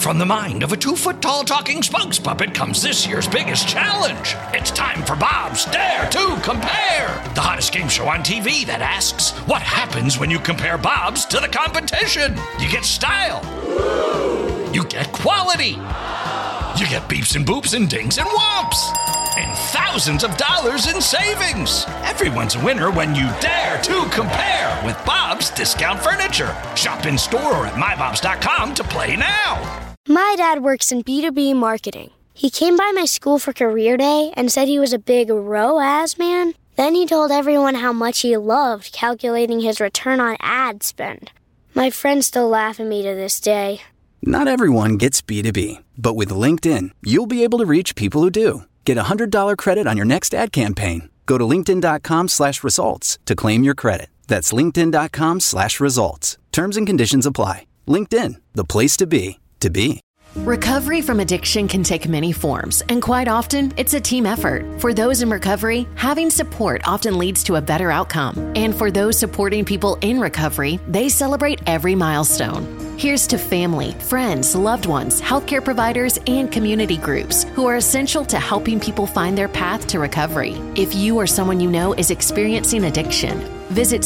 From the mind of a 2-foot-tall talking spokes puppet comes this year's biggest challenge. It's time for Bob's Dare to Compare, the hottest game show on TV that asks, what happens when you compare Bob's to the competition? You get style. You get quality. You get beeps and boops and dings and whomps. And thousands of dollars in savings. Everyone's a winner when you dare to compare with Bob's Discount Furniture. Shop in store or at mybobs.com to play now. My dad works in B2B marketing. He came by my school for career day and said he was a big ROAS man. Then he told everyone how much he loved calculating his return on ad spend. My friends still laugh at me to this day. Not everyone gets B2B, but with LinkedIn, you'll be able to reach people who do. Get a $100 credit on your next ad campaign. Go to linkedin.com/results to claim your credit. That's linkedin.com/results. Terms and conditions apply. LinkedIn, the place to be, to be. Recovery from addiction can take many forms, and quite often, it's a team effort. For those in recovery, having support often leads to a better outcome. And for those supporting people in recovery, they celebrate every milestone. Here's to family, friends, loved ones, healthcare providers, and community groups who are essential to helping people find their path to recovery. If you or someone you know is experiencing addiction, visit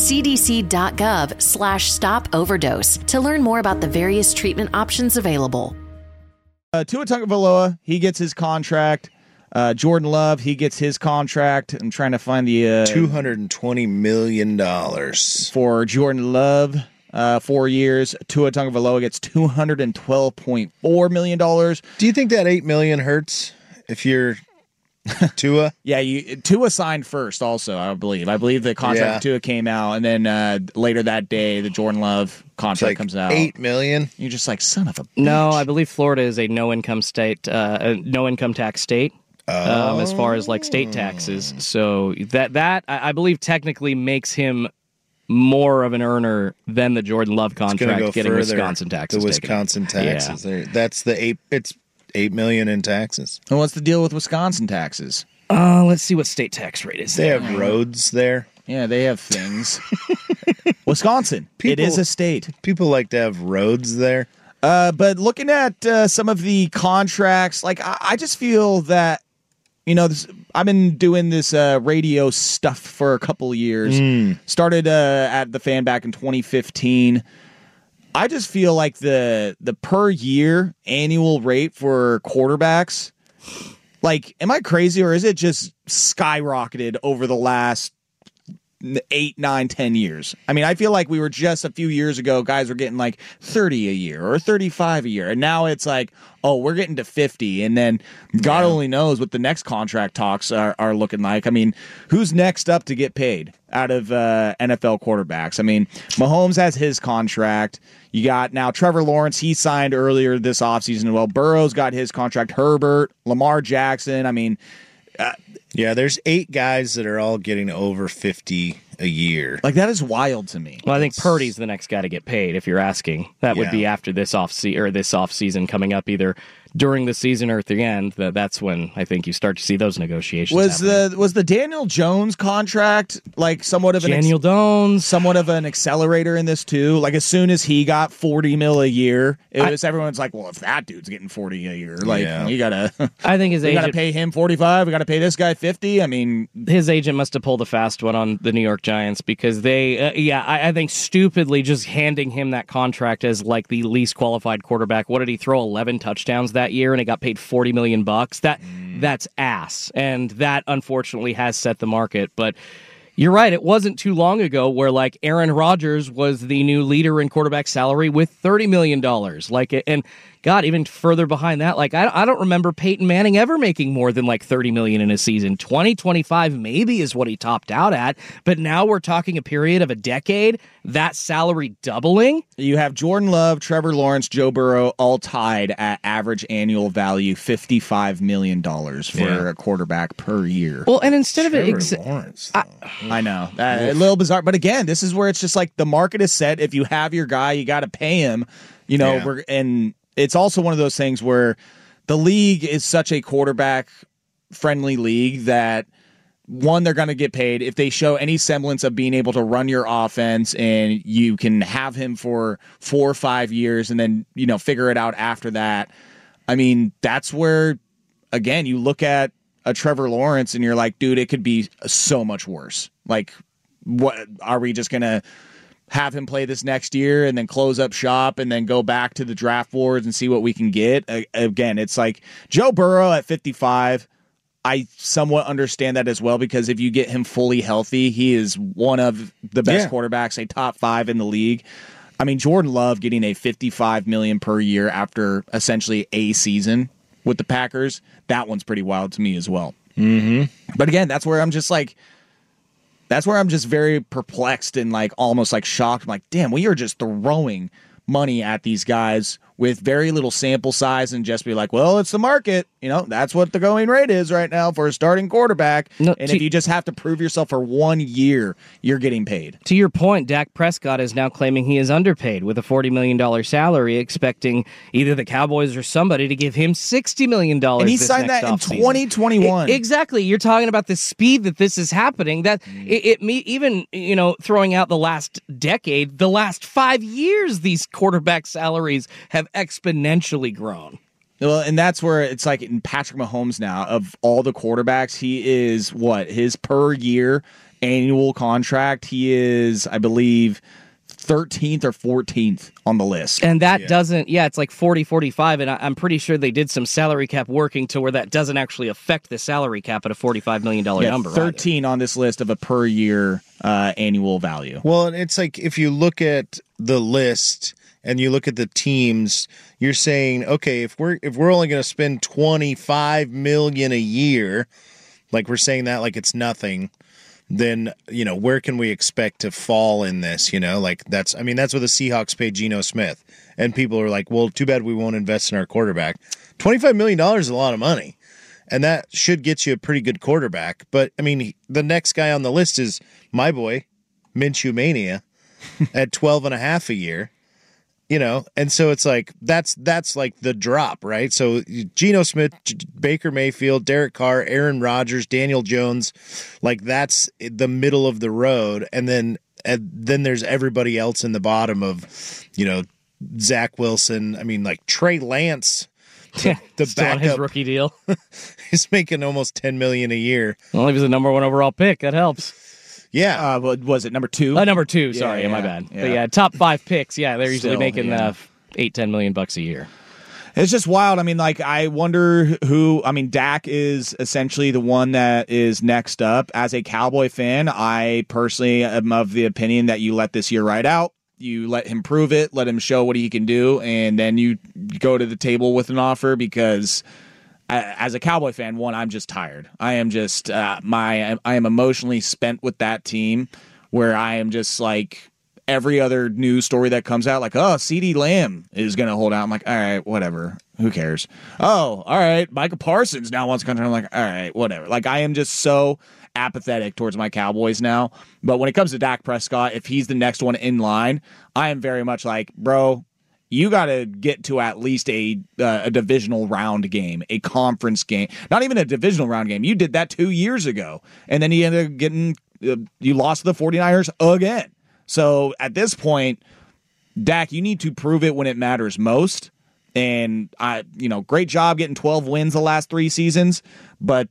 cdc.gov/stop overdose to learn more about the various treatment options available. Tua Tagovailoa, he gets his contract. Jordan Love, he gets his contract. I'm trying to find the $220 million for Jordan Love. 4 years. Tua Tagovailoa gets $212.4 million. Do you think that $8 million hurts if you're Tua? Yeah, Tua signed first also, I believe. I believe the contract of Tua came out, and then later that day, the Jordan Love contract comes out. $8 million? You're just like, son of a bitch. No, I believe Florida is a no-income state, no-income tax state. As far as like state taxes. So that I believe technically makes him more of an earner than the Jordan Love contract, getting Wisconsin taxes. The Wisconsin taxes. Yeah. That's it's $8 million in taxes. And what's the deal with Wisconsin taxes? Let's see what state tax rate is. They have roads there. Yeah, they have things. Wisconsin, it is a state. People like to have roads there. But looking at some of the contracts, like I just feel that, I've been doing this radio stuff for a couple of years. Started at the Fan back in 2015. I just feel like the per year annual rate for quarterbacks, like, am I crazy or is it just skyrocketed over the last 8, 9, 10 years? I mean, I feel like we were just a few years ago, guys were getting like 30 a year or 35 a year. And now it's like, oh, we're getting to 50. And then God only knows what the next contract talks are looking like. I mean, who's next up to get paid out of NFL quarterbacks? I mean, Mahomes has his contract. You got now Trevor Lawrence. He signed earlier this offseason. Well, Burrow's got his contract. Herbert, Lamar Jackson. I mean, there's 8 guys that are all getting over 50 a year. Like, that is wild to me. Well, I think Purdy's the next guy to get paid, if you're asking. That would be after this offseason coming up, either during the season or at the end. That's when I think you start to see those negotiations. Was the Daniel Jones contract like somewhat of an accelerator in this too? Like, as soon as he got $40 million a year, everyone's like, well, if that dude's getting $40 a year, like we gotta. I think his agent gotta pay him $45. We gotta pay this guy $50. I mean, his agent must have pulled a fast one on the New York Giants because they, I think stupidly just handing him that contract as like the least qualified quarterback. What did he throw? 11 touchdowns that year, and he got paid $40 million. That's ass, and that unfortunately has set the market. But you're right; it wasn't too long ago where like Aaron Rodgers was the new leader in quarterback salary with $30 million. And God, even further behind that, like I don't remember Peyton Manning ever making more than like $30 million in a season. 2025 maybe is what he topped out at, but now we're talking a period of a decade, that salary doubling. You have Jordan Love, Trevor Lawrence, Joe Burrow all tied at average annual value $55 million for a quarterback per year. Well, and instead Trevor of it, Lawrence, I know a little bizarre, but again, this is where it's just like the market is set. If you have your guy, you got to pay him. And it's also one of those things where the league is such a quarterback-friendly league that one, they're going to get paid. If they show any semblance of being able to run your offense and you can have him for 4 or 5 years and then, figure it out after that. I mean, that's where, again, you look at a Trevor Lawrence and you're like, dude, it could be so much worse. Like, what are we just going to have him play this next year and then close up shop and then go back to the draft boards and see what we can get? Again, it's like Joe Burrow at 55. I somewhat understand that as well, because if you get him fully healthy, he is one of the best quarterbacks, a top 5 in the league. I mean, Jordan Love getting a $55 million per year after essentially a season with the Packers, that one's pretty wild to me as well. Mm-hmm. But again, that's where I'm just very perplexed and like almost like shocked. I'm like, damn, we are just throwing money at these guys with very little sample size and just be like, well, it's the market. That's what the going rate is right now for a starting quarterback. And if you just have to prove yourself for 1 year, you're getting paid. To your point, Dak Prescott is now claiming he is underpaid with a $40 million salary, expecting either the Cowboys or somebody to give him $60 million. And he signed that in 2021. Exactly. You're talking about the speed that this is happening. That even throwing out the last decade, the last 5 years, these quarterback salaries have exponentially grown. Well, and that's where it's like in Patrick Mahomes now, of all the quarterbacks, he is his per year annual contract, he is, I believe, 13th or 14th on the list. And that doesn't, it's like 40, 45, and I'm pretty sure they did some salary cap working to where that doesn't actually affect the salary cap at a $45 million number. 13 on this list of a per year annual value. Well, it's like if you look at the list and you look at the teams, you're saying, okay, if we're only going to spend $25 million a year, like we're saying that like it's nothing, then where can we expect to fall in this? Like that's what the Seahawks paid Geno Smith, and people are like, well, too bad we won't invest in our quarterback. $25 million is a lot of money, and that should get you a pretty good quarterback. But I mean, the next guy on the list is my boy Minshew Mania at 12.5 a year. And so it's like that's like the drop, right? So Geno Smith, Baker Mayfield, Derek Carr, Aaron Rodgers, Daniel Jones, like that's the middle of the road, and then there's everybody else in the bottom of, Zach Wilson. I mean, like Trey Lance, the backup, on his rookie deal. He's making almost $10 million a year. Well, he was the number 1 overall pick. That helps. Yeah. Was it number 2? Number 2, sorry, my bad. Yeah. But top 5 picks, they're usually making $8-10 million bucks a year. It's just wild. I mean, like, I wonder Dak is essentially the one that is next up. As a Cowboy fan, I personally am of the opinion that you let this year ride out. You let him prove it, let him show what he can do, and then you go to the table with an offer, because as a Cowboy fan, I'm just tired. I am just I am emotionally spent with that team, where I am just like every other news story that comes out, like, oh, CeeDee Lamb is going to hold out. I'm like, all right, whatever. Who cares? Oh, all right, Micah Parsons now wants to come. I'm like, all right, whatever. Like, I am just so apathetic towards my Cowboys now. But when it comes to Dak Prescott, if he's the next one in line, I am very much like, bro, you got to get to at least a divisional round game, a conference game, not even a divisional round game. You did that 2 years ago, and then you ended up getting you lost to the 49ers again. So at this point, Dak, you need to prove it when it matters most. And great job getting 12 wins the last 3 seasons, but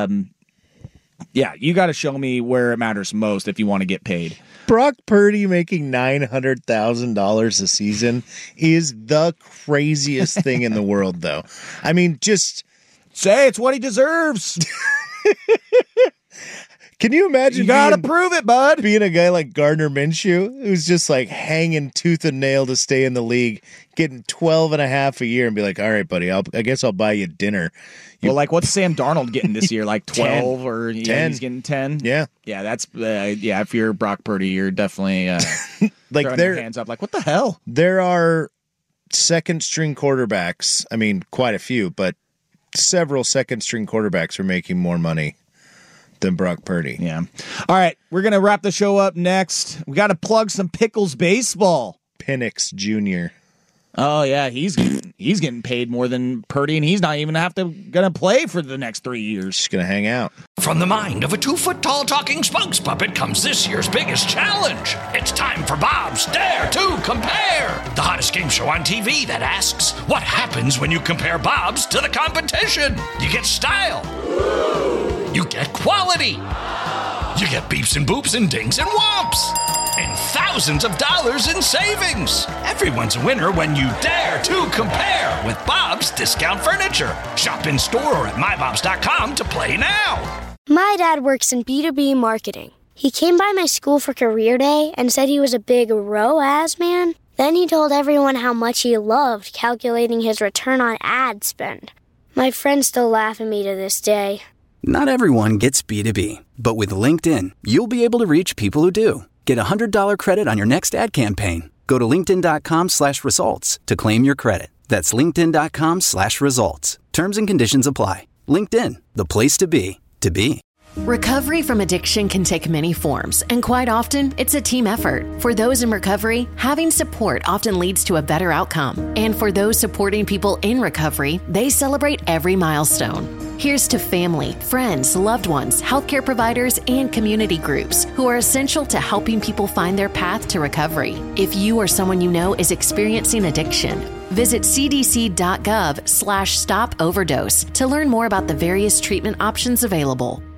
you got to show me where it matters most if you want to get paid. Brock Purdy making $900,000 a season is the craziest thing in the world, though. I mean, just say it's what he deserves. Can you imagine? You gotta prove it, bud. Being a guy like Gardner Minshew, who's just like hanging tooth and nail to stay in the league, getting 12.5 a year, and be like, "All right, buddy, I guess I'll buy you dinner." Well, like, what's Sam Darnold getting this year? Like 12 or 10. He's getting 10. Yeah, that's if you're Brock Purdy, you're definitely like throwing your hands up. Like, what the hell? There are second string quarterbacks. I mean, quite a few, but several second string quarterbacks are making more money than Brock Purdy. Yeah. All right, we're gonna wrap the show up next. We got to plug some Pickles baseball. Penix Jr. Oh yeah, he's getting paid more than Purdy, and he's not even gonna play for the next 3 years. Just gonna hang out. From the mind of a 2-foot-tall talking spokes puppet comes this year's biggest challenge. It's time for Bob's Dare to Compare, the hottest game show on TV that asks, what happens when you compare Bob's to the competition? You get style. You get quality. You get beeps and boops and dings and whomps. And thousands of dollars in savings. Everyone's a winner when you dare to compare with Bob's Discount Furniture. Shop in store or at mybobs.com to play now. My dad works in B2B marketing. He came by my school for career day and said he was a big ROAS man. Then he told everyone how much he loved calculating his return on ad spend. My friends still laugh at me to this day. Not everyone gets B2B, but with LinkedIn, you'll be able to reach people who do. Get a $100 credit on your next ad campaign. Go to linkedin.com/results to claim your credit. That's linkedin.com/results. Terms and conditions apply. LinkedIn, the place to be, to be. Recovery from addiction can take many forms, and quite often, it's a team effort. For those in recovery, having support often leads to a better outcome. And for those supporting people in recovery, they celebrate every milestone. Here's to family, friends, loved ones, healthcare providers, and community groups who are essential to helping people find their path to recovery. If you or someone you know is experiencing addiction, visit cdc.gov/stop overdose to learn more about the various treatment options available.